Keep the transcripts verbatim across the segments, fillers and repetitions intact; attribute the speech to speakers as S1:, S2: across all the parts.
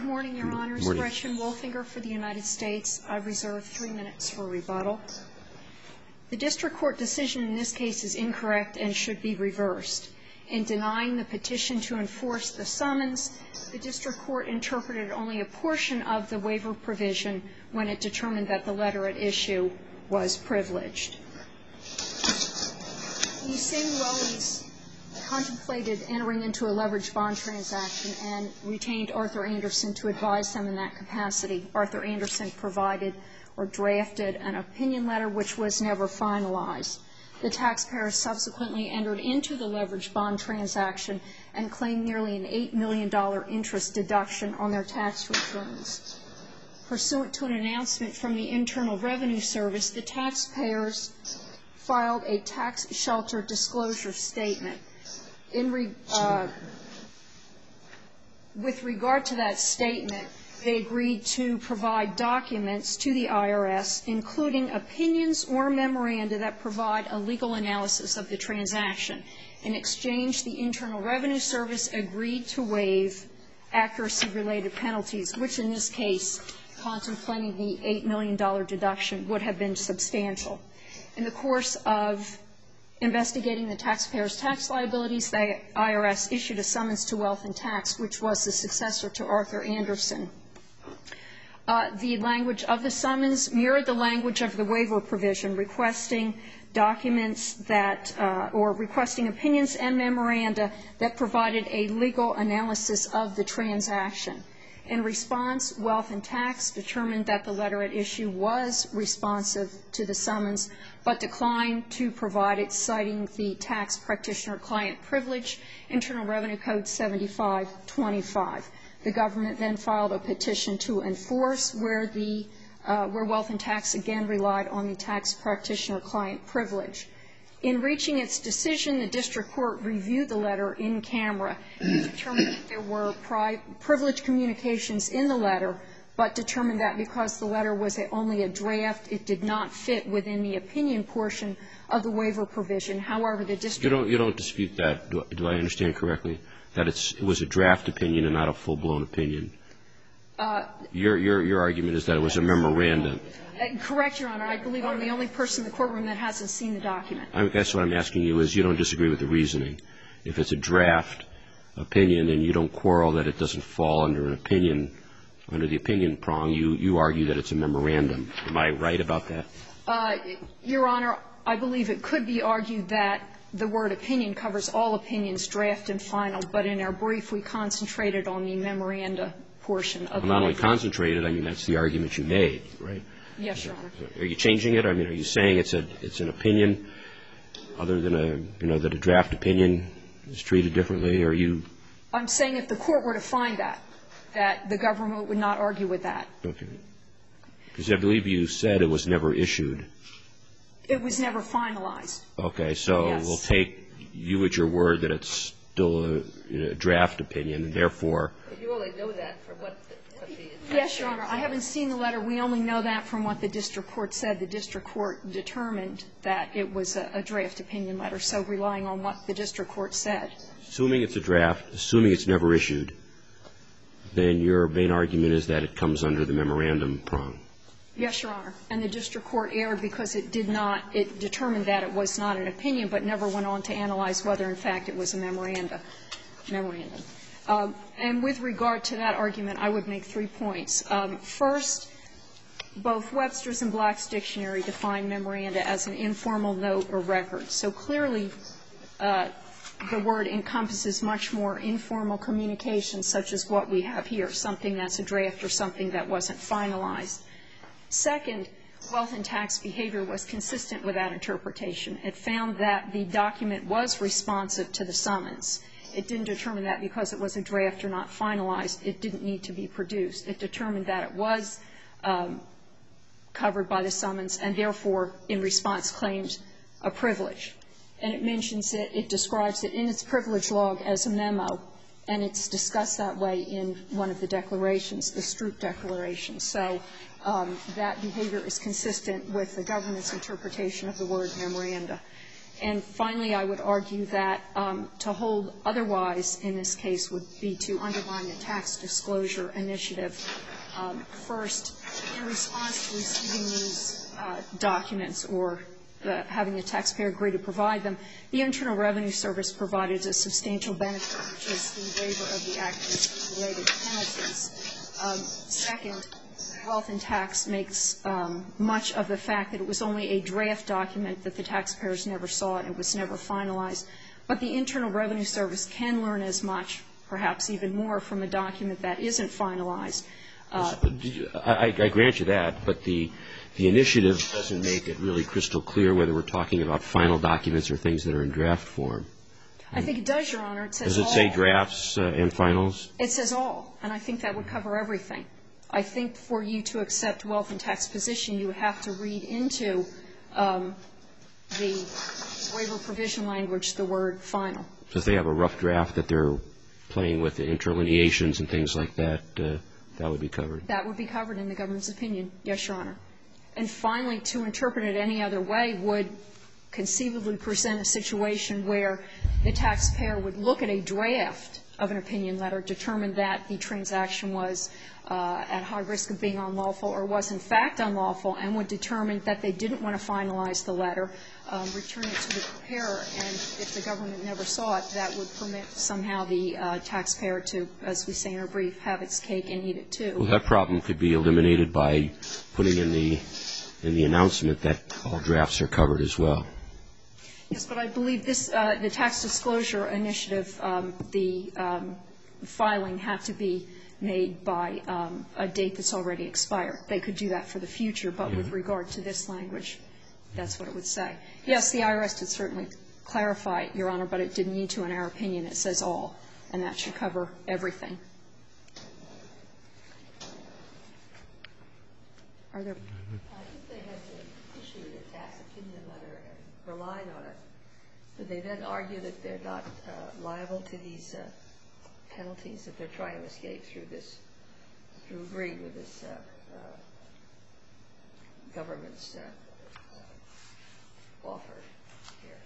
S1: Good morning, Your Honors.
S2: Morning.
S1: Gretchen Wolfinger for the United States. I reserve three minutes for rebuttal. The district court decision in this case is incorrect and should be reversed. In denying the petition to enforce the summons, the district court interpreted only a portion of the waiver provision when it determined that the letter at issue was privileged. The same Wellies contemplated entering into a leveraged bond transaction and retained Arthur Anderson to advise them in that capacity. Arthur Anderson provided or drafted an opinion letter which was never finalized. The taxpayers subsequently entered into the leveraged bond transaction and claimed nearly an eight million dollars interest deduction on their tax returns. Pursuant to an announcement from the Internal Revenue Service, the taxpayers filed a tax shelter disclosure statement. In re, uh, with regard to that statement, they agreed to provide documents to the I R S, including opinions or memoranda that provide a legal analysis of the transaction. In exchange, the Internal Revenue Service agreed to waive accuracy-related penalties, which in this case, contemplating the eight million dollars deduction, would have been substantial. In the course of investigating the taxpayers' tax liabilities, the I R S issued a summons to Wealth and Tax, which was the successor to Arthur Anderson. Uh, the language of the summons mirrored the language of the waiver provision, requesting documents that, uh, or requesting opinions and memoranda that provided a legal analysis of the transaction. In response, Wealth and Tax determined that the letter at issue was responsive to the summons, but declined to provide it, citing the tax practitioner-client privilege, Internal Revenue Code seventy-five twenty-five. The government then filed a petition to enforce, where the uh, where Wealth and Tax again relied on the tax practitioner-client privilege. In reaching its decision, the district court reviewed the letter in camera and determined that there were pri privileged communications in the letter, but determined that because the letter was a, only a draft, it did not fit within the opinion portion of the waiver provision. However, the district...
S2: You don't, you don't dispute that, do, do I understand correctly, that it's, it was a draft opinion and not a full-blown opinion?
S1: Uh,
S2: your, your, your argument is that it was a memorandum.
S1: Uh, correct, Your Honor. I believe I'm the only person in the courtroom that hasn't seen the document.
S2: I guess what I'm asking you is you don't disagree with the reasoning. If it's a draft opinion and you don't quarrel that it doesn't fall under an opinion, under the opinion prong, you, you argue that it's a memorandum. Am I right about that?
S1: Uh, Your Honor, I believe it could be argued that the word opinion covers all opinions, draft and final, but in our brief we concentrated on the memoranda portion of the
S2: Well, not only concentrated, I mean, that's the argument you made, right?
S1: Yes, Your Honor.
S2: Are you changing it? I mean, are you saying it's a it's an opinion other than a, you know, that a draft opinion is treated differently? Or are you?
S1: I'm saying if the court were to find that, that the government would not argue with that.
S2: Okay. Because I believe you said it was never issued.
S1: It was never finalized.
S2: Okay. So
S1: yes.
S2: We'll take you at your word that it's still a, you know, a draft opinion, and therefore.
S3: But you only know that from what the, what the
S1: Yes, Your Honor. I haven't seen the letter. We only know that from what the district court said. The district court determined that it was a, a draft opinion letter, so relying on what the district court said.
S2: Assuming it's a draft, assuming it's never issued, then your main argument is that it comes under the memorandum prong.
S1: Yes, Your Honor. And the district court erred because it did not, it determined that it was not an opinion, but never went on to analyze whether, in fact, it was a memoranda, memorandum. Um, and with regard to that argument, I would make three points. Um, first, both Webster's and Black's dictionary define memoranda as an informal note or record. So clearly, uh, the word encompasses much more informal communication, such as what we have here, something that's a draft or something that wasn't finalized. Second, Wealth and Tax behavior was consistent with that interpretation. It found that the document was responsive to the summons. It didn't determine that because it was a draft or not finalized, it didn't need to be produced. It determined that it was um, covered by the summons and therefore, in response, claimed a privilege. And it mentions it, it describes it in its privilege log as a memo, and it's discussed that way in one of the declarations, the Stroop Declaration. So um, that behavior is consistent with the government's interpretation of the word memoranda. And finally, I would argue that um, to hold otherwise in this case would be to undermine the tax disclosure initiative. Um, first, in response to receiving these uh, documents or the, having the taxpayer agree to provide them, the Internal Revenue Service provided a substantial benefit, which is the waiver of the activist-related penalties. Um, second, Wealth and Tax makes um, much of the fact that it was only a draft document, that the taxpayers never saw it, and it was never finalized. But the Internal Revenue Service can learn as much, perhaps even more, from a document that isn't finalized. Uh,
S2: I, I grant you that, but the the initiative doesn't make it really crystal clear whether we're talking about final documents or things that are in draft form.
S1: I think it does, Your Honor. It says
S2: Does it
S1: all.
S2: say drafts uh, and finals?
S1: It says all, and I think that would cover everything. I think for you to accept Wealth and Tax position, you would have to read into um, the waiver provision language the word final.
S2: So if they have a rough draft that they're playing with the interlineations and things like that, uh, that would be covered?
S1: That would be covered in the government's opinion, yes, Your Honor. And finally, to interpret it any other way would conceivably present a situation where the taxpayer would look at a draft of an opinion letter, determine that the transaction was uh, at high risk of being unlawful or was in fact unlawful, and would determine that they didn't want to finalize the letter, um, return it to the preparer, and if the government never saw it, that would permit somehow the uh, taxpayer to, as we say in our brief, have its cake and eat it too.
S2: Well, that problem could be eliminated by putting in the in the announcement that all drafts are covered as well.
S1: Yes, but I believe this, uh, the tax disclosure initiative, um, the um, filing had to be made by um, a date that's already expired. They could do that for the future, but mm-hmm. with regard to this language, that's what it would say. Yes, the I R S did certainly clarify it, Your Honor, but it didn't need to in our opinion. It says all, and that should cover everything. Are there?
S3: I think they had to issue a tax opinion letter and relied on it. Did they then argue that they're not uh, liable to these uh, penalties if they're trying to escape through this, through agreeing with this uh, uh, government's uh, offer here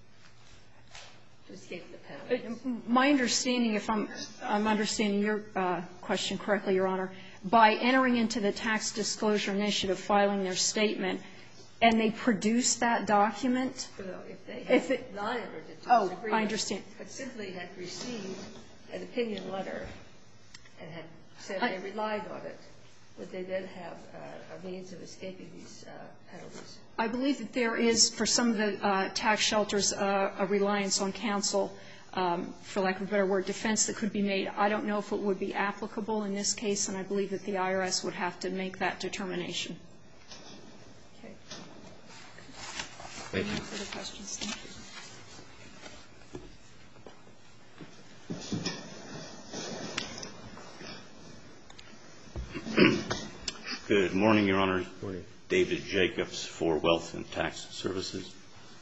S3: to escape the penalties?
S1: My understanding, if I'm, I'm understanding your uh, question correctly, Your Honor, by entering into the tax disclosure initiative, filing their statement, and they produce that document?
S3: So if they had
S1: if it,
S3: not entered into
S1: oh,
S3: this agreement,
S1: I understand.
S3: but simply had received an opinion letter and had said
S1: I,
S3: they relied on it, would they then have uh, a means of escaping these uh, penalties?
S1: I believe that there is, for some of the uh, tax shelters, uh, a reliance on counsel, um, for lack of a better word, defense that could be made. I don't know if it would be applicable in this case, and I believe that the I R S would have to make that determination.
S3: Okay.
S2: Thank you.
S1: Any further questions? Thank
S4: you. Good morning, Your Honor.
S2: Good morning.
S4: David Jacobs for Wealth and Tax Services.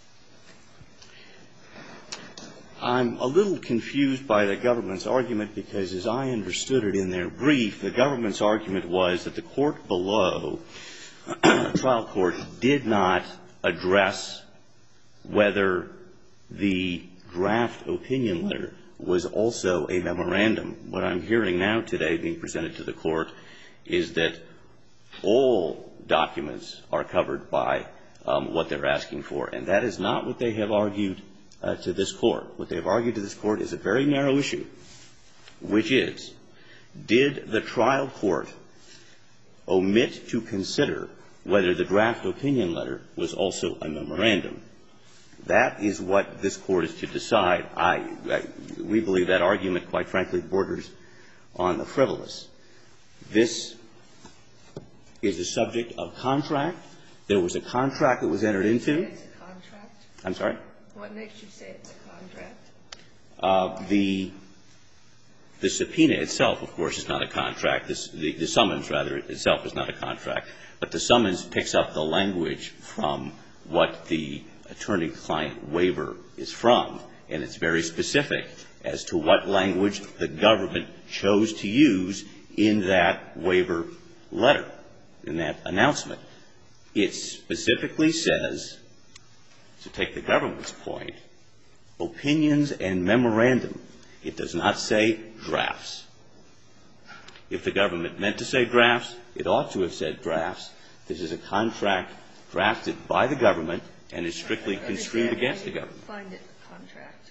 S4: I'm a little confused by the government's argument because, as I understood it in their brief, the government's argument was that the court below, trial court, did not address whether the draft opinion letter was also a memorandum. What I'm hearing now today being presented to the court is that all documents are covered by um, what they're asking for, and that is not what they have argued uh, to this court. What they have argued to this court is a very narrow issue, which is, did the trial court omit to consider whether the draft opinion letter was also a memorandum? That is what this court is to decide. I, I, we believe that argument, quite frankly, borders on the frivolous. This is the subject of contract. There was a contract that was entered into.
S3: It's a contract?
S4: I'm sorry?
S3: What makes you say it's a contract?
S4: Uh, the the subpoena itself, of course, is not a contract. This, the, the summons, rather, itself is not a contract. But the summons picks up the language from what the attorney-client waiver is from, and it's very specific as to what language the government chose to use in that waiver letter, in that announcement. It specifically says to take the government's point, opinions and memorandum. It does not say drafts. If the government meant to say drafts, it ought to have said drafts. This is a contract drafted by the government and is strictly construed against the government.
S3: I find it a contract.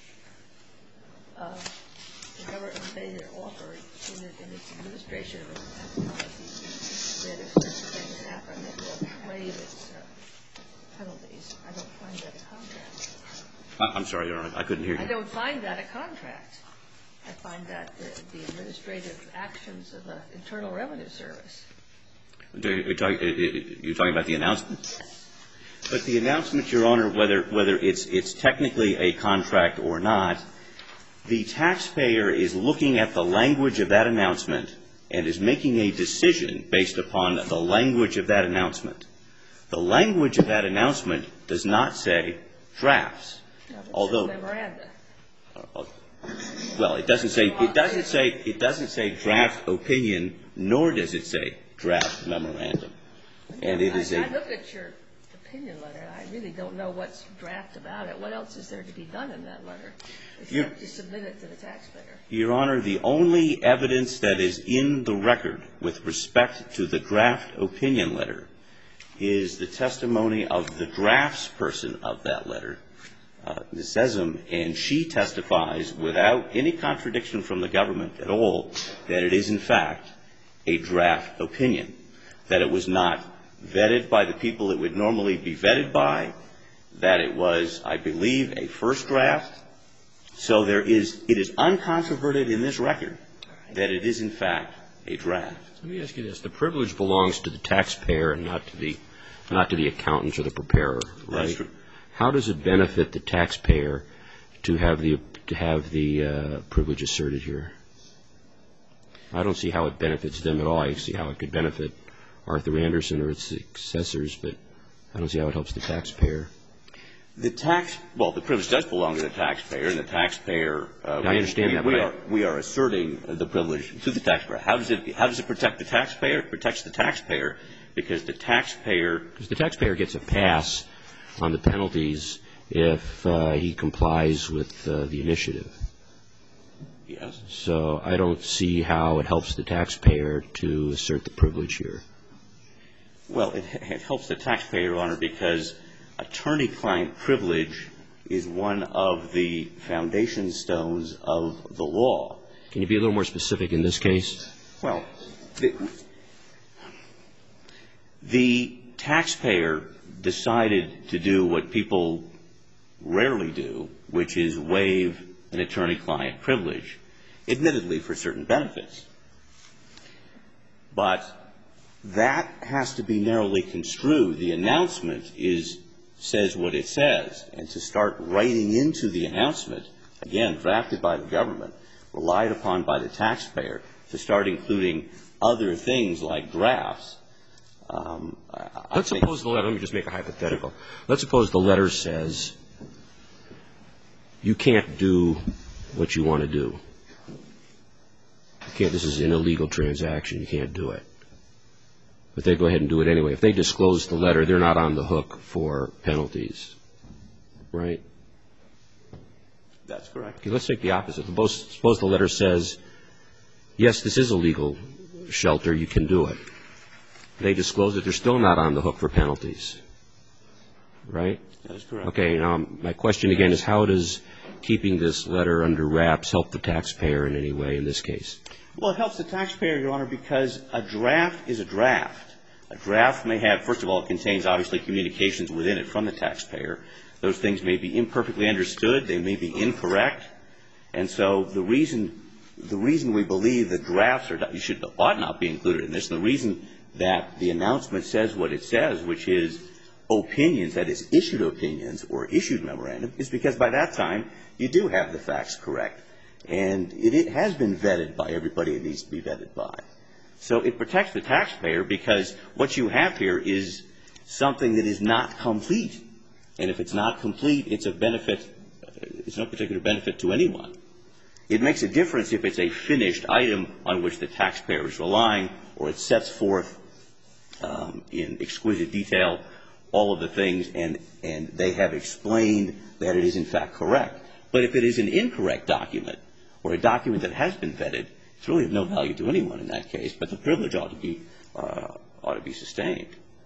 S3: Uh, the government made their offer in, in its administration of the policy that if such things happen, it will waive its uh, penalties. I don't find that a contract.
S4: I'm sorry, Your Honor, I couldn't hear you.
S3: I don't find that a contract. I find that the, the administrative actions of the Internal Revenue Service.
S4: You're talking, you're talking about the announcement? But the announcement, Your Honor, whether, whether it's, it's technically a contract or not, the taxpayer is looking at the language of that announcement and is making a decision based upon the language of that announcement. The language of that announcement does not say drafts.
S3: No, but
S4: although,
S3: memoranda.
S4: Uh, well, it doesn't say, it doesn't say, it doesn't say draft opinion, nor does it say draft memorandum. And it is a.
S3: I look at your opinion letter. I really don't know what's draft about it. What else is there to be done in that letter except to submit it to the taxpayer?
S4: Your Honor, the only evidence that is in the record with respect to the draft opinion letter is the testimony of the draftsperson of that letter, uh, Miz Sessom, and she testifies without any contradiction from the government at all that it is, in fact, a draft opinion, that it was not vetted by the people it would normally be vetted by, that it was, I believe, a first draft. So there is, it is uncontroverted in this record that it is, in fact, a draft.
S2: Let me ask you this. The privilege belongs to the taxpayer and not to the, not to the accountant or the preparer, right?
S4: That's true.
S2: How does it benefit the taxpayer to have the, to have the uh, privilege asserted here? I don't see how it benefits them at all. I see how it could benefit Arthur Andersen or its successors, but I don't see how it helps the taxpayer.
S4: The tax, well, the privilege does belong to the taxpayer, and the taxpayer. Uh,
S2: I understand
S4: we,
S2: that.
S4: We
S2: but
S4: are, we are asserting the privilege to the taxpayer. How does it, how does it protect the taxpayer? It protects the taxpayer because the taxpayer.
S2: Because the taxpayer gets a pass on the penalties if uh, he complies with uh, the initiative.
S4: Yes.
S2: So I don't see how it helps the taxpayer to assert the privilege here.
S4: Well, it, it helps the taxpayer, Your Honor, because attorney-client privilege is one of the foundation stones of the law.
S2: Can you be a little more specific in this case?
S4: Well, the, the taxpayer decided to do what people rarely do, which is waive an attorney-client privilege, admittedly for certain benefits. But that has to be narrowly construed. The announcement is, says what it says, and to start writing into the announcement, again, drafted by the government, relied upon by the taxpayer, to start including other things like drafts. Um, I
S2: Let's
S4: think
S2: suppose the letter, let me just make a hypothetical. Let's suppose the letter says you can't do what you want to do. You can't, this is an illegal transaction, you can't do it. But they go ahead and do it anyway. If they disclose the letter, they're not on the hook for penalties, right?
S4: That's correct.
S2: Okay, let's take the opposite. Suppose, suppose the letter says, yes, this is a legal shelter, you can do it. They disclose it, they're still not on the hook for penalties, right?
S4: That is correct.
S2: Okay, now my question again is how does keeping this letter under wraps help the taxpayer in any way in this case?
S4: Well, it helps the taxpayer, Your Honor, because a draft is a draft. A draft may have, first of all, it contains obviously communications within it from the taxpayer. Those things may be imperfectly understood. They may be incorrect. And so the reason, the reason we believe that drafts are, should, ought not be included in this, and the reason that the announcement says what it says, which is opinions, that is, issued opinions or issued memorandum, is because by that time you do have the facts correct. And it, it has been vetted by everybody it needs to be vetted by. So it protects the taxpayer because what you have here is something that is not complete. And if it's not complete, it's a benefit, it's no particular benefit to anyone. It makes a difference if it's a finished item on which the taxpayer is relying or it sets forth um, in exquisite detail all of the things, and, and they have explained that it is in fact correct. But if it is an incorrect document, or a document that has been vetted, it's really of no value to anyone in that case, but the privilege ought to be, uh, ought to be sustained.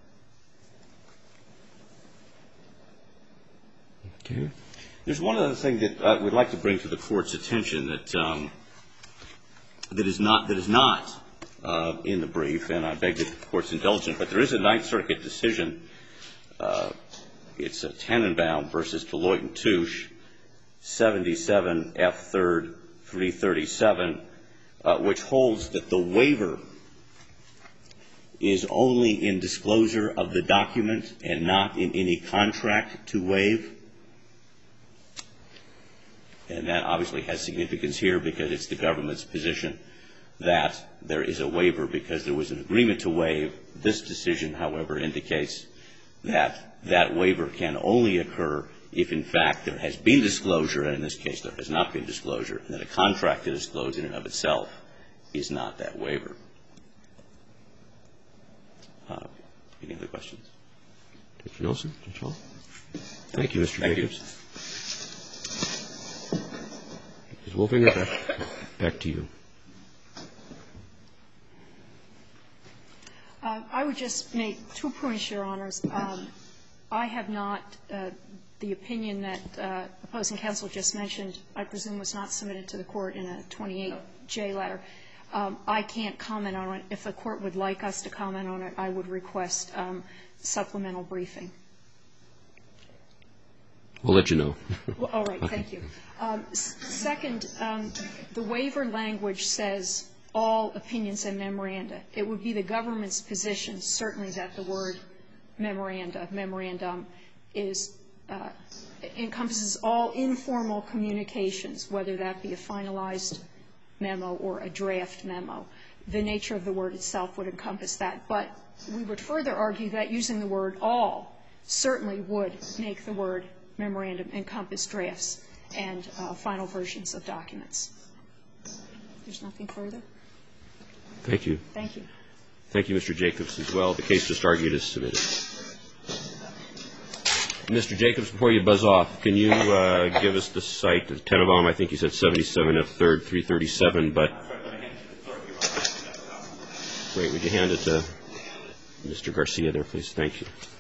S2: Okay.
S4: There's one other thing that I would like to bring to the Court's attention that, um, that is not, that is not uh, in the brief, and I beg the Court's indulgence, but there is a Ninth Circuit decision. Uh, it's a Tannenbaum versus Deloitte and Touche, seventy-seven F third three thirty-seven, uh, which holds that the waiver is only in disclosure of the document and not in any contract to waive. And that obviously has significance here because it's the government's position that there is a waiver because there was an agreement to waive. This decision, however, indicates that that waiver can only occur if, in fact, there has been disclosure, and in this case there has not been disclosure, and that a contract to disclose in and of itself is not that waiver. Uh, any other questions?
S2: Mister Nelson? Mister Hall? Thank you, Mister
S4: Thank
S2: Jacobs.
S4: you.
S2: Miz Wolfinger, back, back to you.
S1: Uh, I would just make two points, Your Honors. Um, I have not, uh, the opinion that uh, opposing counsel just mentioned, I presume was not submitted to the Court in a twenty-eight J letter. Um, I can't comment on it. If the Court would like us to comment on it, I would request um, supplemental briefing.
S2: We'll let you know.
S1: Well, all right.
S2: Okay.
S1: Thank you. Um, s- second, um, the waiver language says all opinions and memoranda. It would be the government's position, certainly, that the word memoranda, memorandum, is uh, encompasses all informal communications, whether that be a finalized memo or a draft memo. The nature of the word itself would encompass that. But we would further argue that using the word all certainly would make the word memorandum encompass drafts and uh, final versions of documents. There's nothing further?
S2: Thank you.
S1: Thank you.
S2: Thank you, Mister Jacobs, as well. The case just argued is submitted. Mister Jacobs, before you buzz off, can you uh, give us the site? Tannenbaum, I think you said seventy-seven F third three thirty-seven, but great. Would you hand it to Mister Garcia there, please? Thank you.